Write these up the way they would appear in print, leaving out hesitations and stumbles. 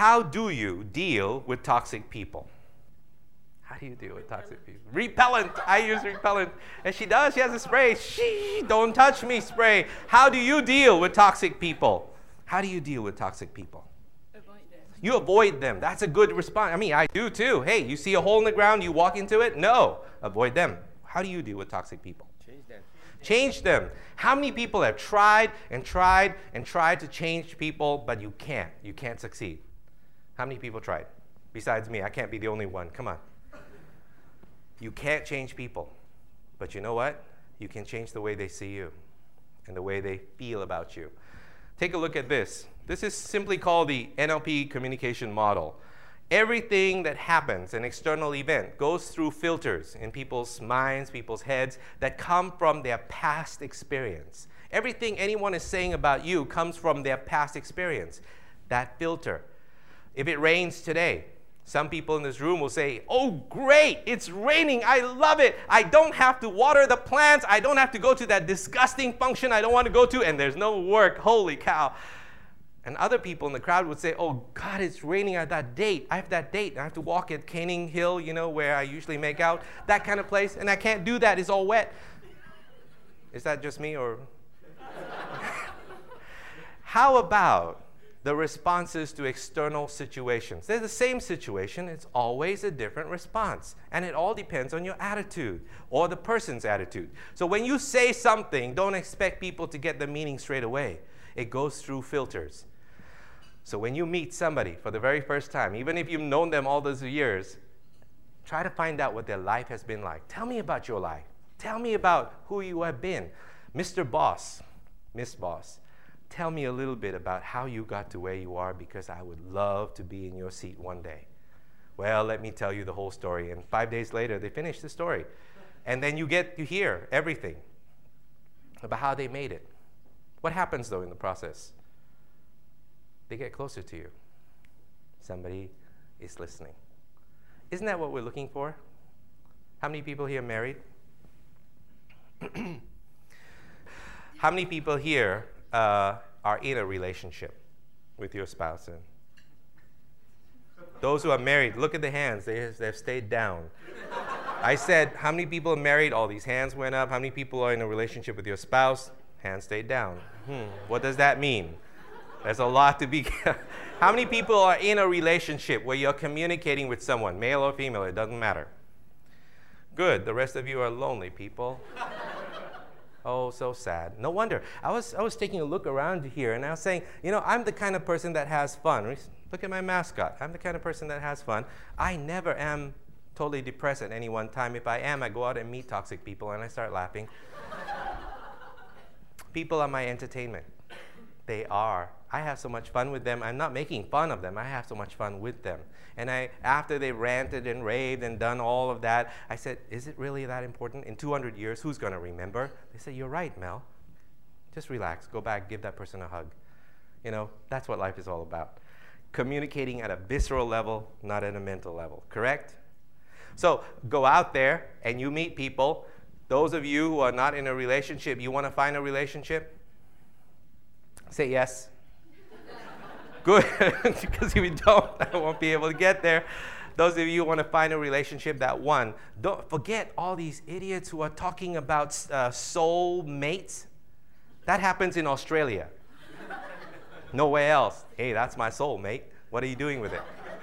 How do you deal with toxic people? How do you deal with toxic people? Repellent. I use repellent. And she does. She has a spray. Shh, don't touch me spray. How do you deal with toxic people? How do you deal with toxic people? Avoid them. You avoid them. That's a good response. I mean, I do too. Hey, you see a hole in the ground, you walk into it? No. Avoid them. How do you deal with toxic people? Change them. Change them. How many people have tried and tried and tried to change people, but you can't? You can't succeed. How many people tried? Besides me, I can't be the only one. Come on. You can't change people. But you know what? You can change the way they see you and the way they feel about you. Take a look at this. This is simply called the NLP communication model. Everything that happens, an external event, goes through filters in people's minds, people's heads, that come from their past experience. Everything anyone is saying about you comes from their past experience. That filter. If it rains today, some people in this room will say, oh, great, it's raining, I love it. I don't have to water the plants. I don't have to go to that disgusting function I don't want to go to, and there's no work. Holy cow. And other people in the crowd would say, oh, God, it's raining at that date. I have that date. I have to walk at Canning Hill, you know, where I usually make out, that kind of place, and I can't do that. It's all wet. Is that just me, or? How about the responses to external situations? They're the same situation. It's always a different response. And it all depends on your attitude or the person's attitude. So when you say something, don't expect people to get the meaning straight away. It goes through filters. So when you meet somebody for the very first time, even if you've known them all those years, try to find out what their life has been like. Tell me about your life. Tell me about who you have been. Mr. Boss, Miss Boss, tell me a little bit about how you got to where you are, because I would love to be in your seat one day. Well, let me tell you the whole story. And 5 days later, they finish the story. And then you get to hear everything about how they made it. What happens, though, in the process? They get closer to you. Somebody is listening. Isn't that what we're looking for? How many people here are married? How many people here are in a relationship with your spouse? And those who are married, look at the hands. They've stayed down. I said, how many people are married? All these hands went up. How many people are in a relationship with your spouse? Hands stayed down. What does that mean? There's a lot to be. How many people are in a relationship where you're communicating with someone, male or female? It doesn't matter. Good. The rest of you are lonely people. Oh, so sad. No wonder. I was taking a look around here, and I was saying, you know, I'm the kind of person that has fun. Look at my mascot. I'm the kind of person that has fun. I never am totally depressed at any one time. If I am, I go out and meet toxic people, and I start laughing. People are my entertainment. They are. I have so much fun with them. I'm not making fun of them. I have so much fun with them. And after they ranted and raved and done all of that, I said, is it really that important? In 200 years, who's going to remember? They said, you're right, Mel. Just relax. Go back. Give that person a hug. You know, that's what life is all about. Communicating at a visceral level, not at a mental level. Correct? So go out there and you meet people. Those of you who are not in a relationship, you want to find a relationship? Say yes. Good, because if you don't, I won't be able to get there. Those of you who want to find a relationship, that one. Don't forget all these idiots who are talking about soul mates. That happens in Australia. Nowhere else. Hey, that's my soul mate. What are you doing with it?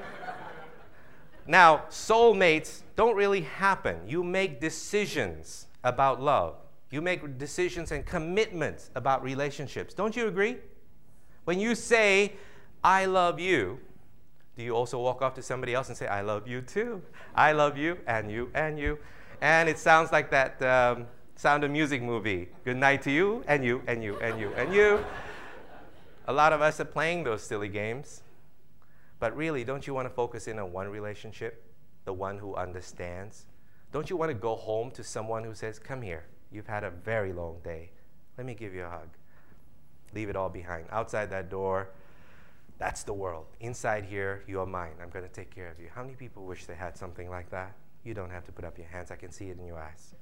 Now, soulmates don't really happen. You make decisions about love. You make decisions and commitments about relationships. Don't you agree? When you say, I love you, do you also walk off to somebody else and say, I love you too? I love you, and you, and you. And it sounds like that Sound of Music movie. Good night to you, and you, and you, and you, and you. A lot of us are playing those silly games. But really, don't you want to focus in on one relationship? The one who understands? Don't you want to go home to someone who says, come here, you've had a very long day. Let me give you a hug. Leave it all behind. Outside that door, that's the world. Inside here, you're mine. I'm going to take care of you. How many people wish they had something like that? You don't have to put up your hands. I can see it in your eyes.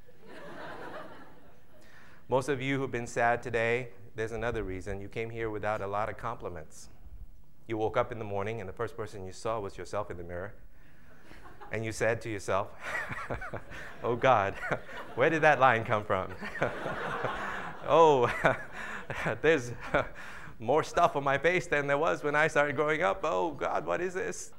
Most of you who've been sad today, there's another reason. You came here without a lot of compliments. You woke up in the morning and the first person you saw was yourself in the mirror. And you said to yourself, oh God, where did that line come from? Oh, there's more stuff on my face than there was when I started growing up. Oh God, what is this?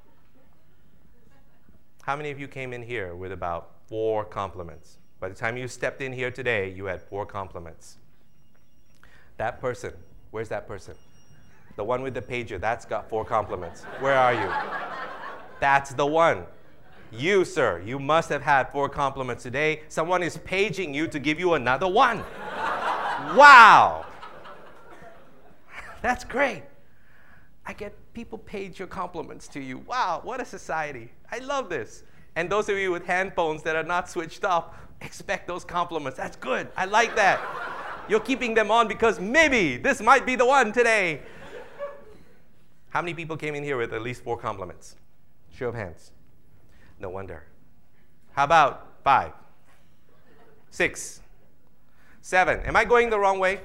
How many of you came in here with about 4 compliments? By the time you stepped in here today, you had 4 compliments. That person, where's that person? The one with the pager, that's got 4 compliments. Where are you? That's the one. You, sir, you must have had 4 compliments today. Someone is paging you to give you another one. Wow. That's great. I get people page your compliments to you. Wow, what a society. I love this. And those of you with handphones that are not switched off, expect those compliments. That's good. I like that. You're keeping them on because maybe this might be the one today. How many people came in here with at least 4 compliments? Show of hands. No wonder. How about 5, 6, 7? Am I going the wrong way?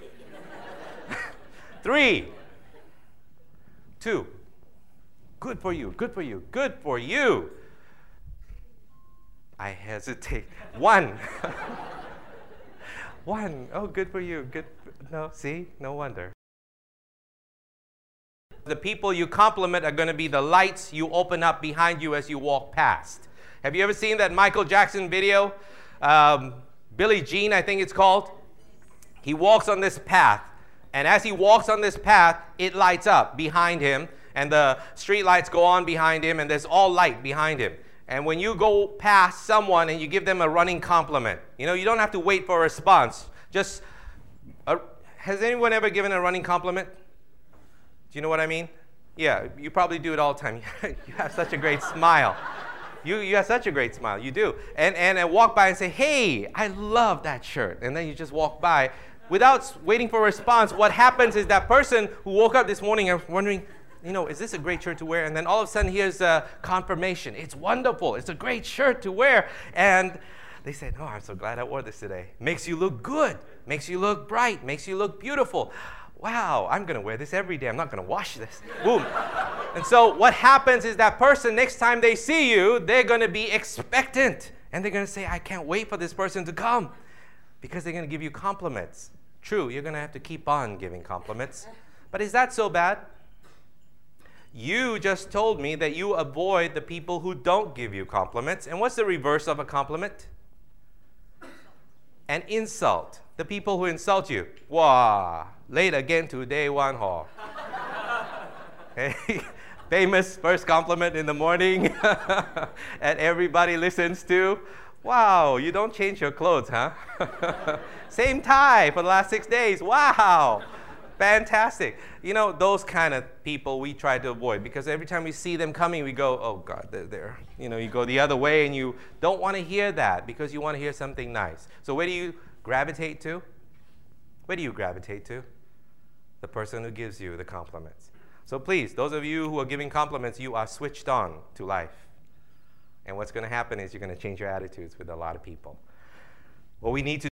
3, 2. Good for you, good for you, good for you. I hesitate. 1. 1. Oh, good for you. Good. No, see? No wonder. The people you compliment are going to be the lights you open up behind you as you walk past. Have you ever seen that Michael Jackson video? Billie Jean, I think it's called. He walks on this path. And as he walks on this path, it lights up behind him. And the street lights go on behind him. And there's all light behind him. And when you go past someone and you give them a running compliment, you know, you don't have to wait for a response. Just, has anyone ever given a running compliment? Do you know what I mean? Yeah, you probably do it all the time. You have such a great smile. You have such a great smile. You do. And walk by and say, hey, I love that shirt. And then you just walk by. Without waiting for a response, what happens is that person who woke up this morning and wondering, you know, is this a great shirt to wear? And then all of a sudden, here's a confirmation. It's wonderful. It's a great shirt to wear. And they said, oh, I'm so glad I wore this today. Makes you look good. Makes you look bright. Makes you look beautiful. Wow, I'm going to wear this every day. I'm not going to wash this. Boom. And so what happens is that person, next time they see you, they're going to be expectant. And they're going to say, I can't wait for this person to come. Because they're going to give you compliments. True, you're going to have to keep on giving compliments. But is that so bad? You just told me that you avoid the people who don't give you compliments. And what's the reverse of a compliment? An insult. The people who insult you. Wow, late again to day 1 hall. Famous first compliment in the morning and everybody listens to. Wow, you don't change your clothes, huh? Same tie for the last 6 days. Wow. Fantastic. You know, those kind of people we try to avoid because every time we see them coming, we go, oh, God, they're there. You know, you go the other way and you don't want to hear that because you want to hear something nice. So where do you gravitate to? Where do you gravitate to? The person who gives you the compliments. So please, those of you who are giving compliments, you are switched on to life. And what's going to happen is you're going to change your attitudes with a lot of people. What we need to